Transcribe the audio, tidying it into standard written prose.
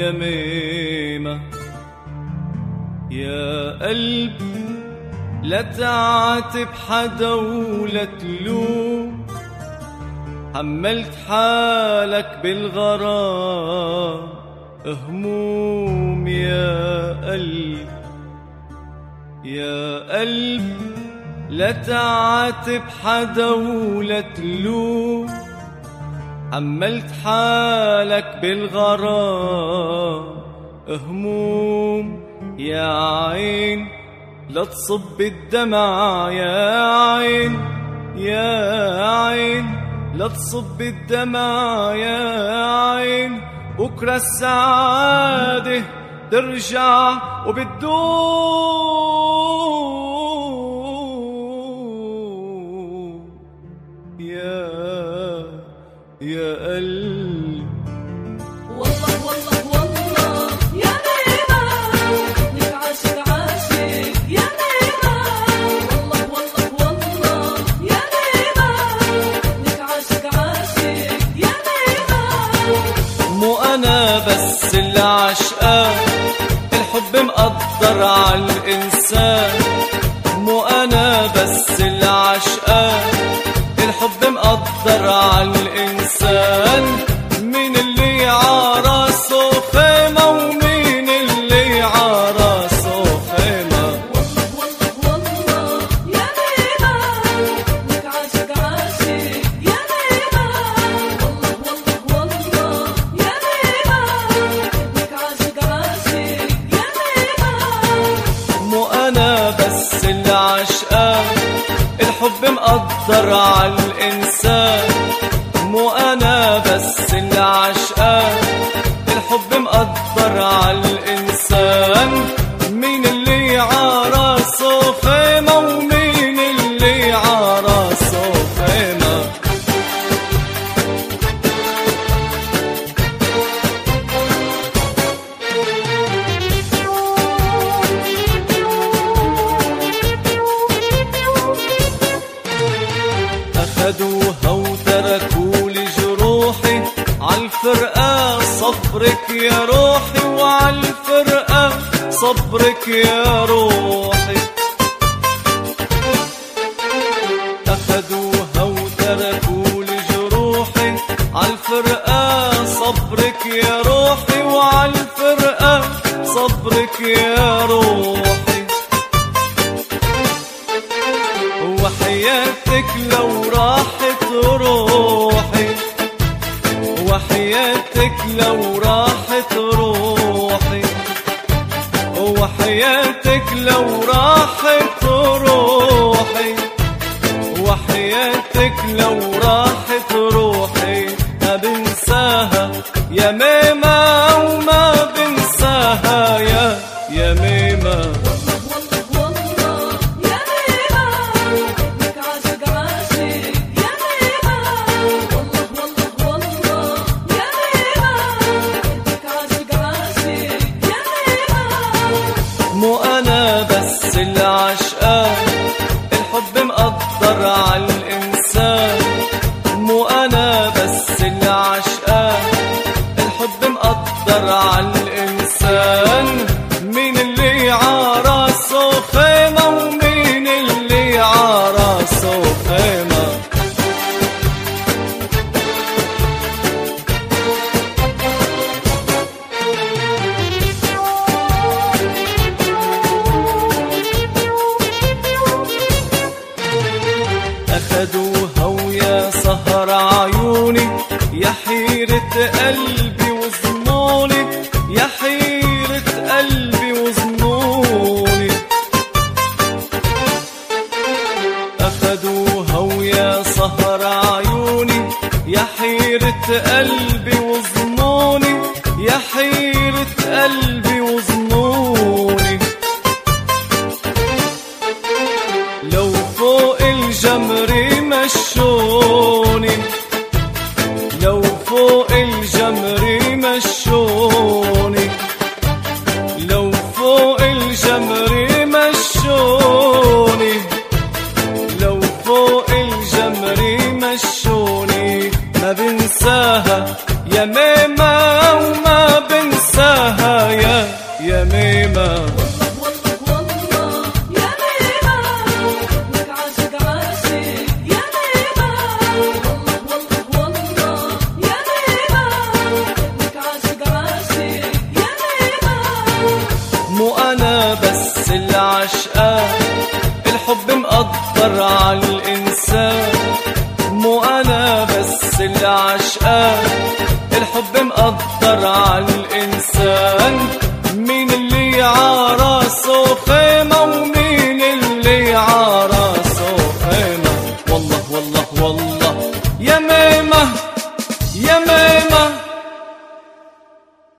يميمة. يا قلب لا تعاتب حدا ولا تلوم، حملت حالك بالغرام هموم. يا قلب يا قلب لا تعاتب حدا ولا تلوم، حملت حالك بالغرام هموم. يا عين لا تصب الدمع، يا عين يا عين لا تصب الدمع، يا عين بكرة السعادة ترجع وبتدوم. يا قلب والله والله والله يا ميمة لك عاشق عاشق يا ميمة. والله والله والله يا ميمة لك عاشق عاشق يا ميمة. مو أنا بس اللي عشقان، الحب مقدر عالإنسان. مو أنا بس اللي عشقان، الحب مقدر عالإنسان. مين اللي عراسه خيمة ومين اللي عراسه خيمة. والله والله والله يا ميمة لك عاشق عاشق يا ميمة. والله والله والله يا ميمة لك عاشق عاشق يا ميمة. مو أنا بس اللي عشقان، الحب مقدر عالإنسان. مو أنا بس اللي عشقان، الحب مقدر عالإنسان. مين اللي عراسه خيمة ومين اللي عراسه خيمة. أخدوها وتركوا لي جروحي، عالفرقة صبرك يا روحي، وعالفرقة صبرك يا روحي. أخدوها وتركوا لي جروحي، عالفرقة صبرك يا روحي، وعالفرقة صبرك يا روحي. وحياتك لو راحت روحي، وحياتك لو راحت روحي، وحياتك لو راحت روحي، وحياتك لو راحت روحي. ما بنساها يا ميمة وما بنساها يا ميمة. مو أنا بس اللي عشقان، الحب مقدر عالإنسان. مو أنا بس اللي عشقان، الحب مقدر عالإنسان. مين اللي عراسه خيمة ومين اللي عراسه خيمة. أخدوها ويا سهر عيوني، يا حيرة قلبي وظنوني، يا حيرة قلبي وظنوني. أخدوها ويا سهر عيوني، يا حيرة قلبي وظنوني، يا حيرة قلبي وظنوني. لو فوق الجمر مشوني، لو فوق الجمر مشوني، لو فوق الجمر مشوني، لو فوق الجمر مشوني. ما بنساها يا ميمة وما بنساها العشقان الحب مقدر على الإنسان، مو أنا بس العشقان الحب مقدر على الإنسان.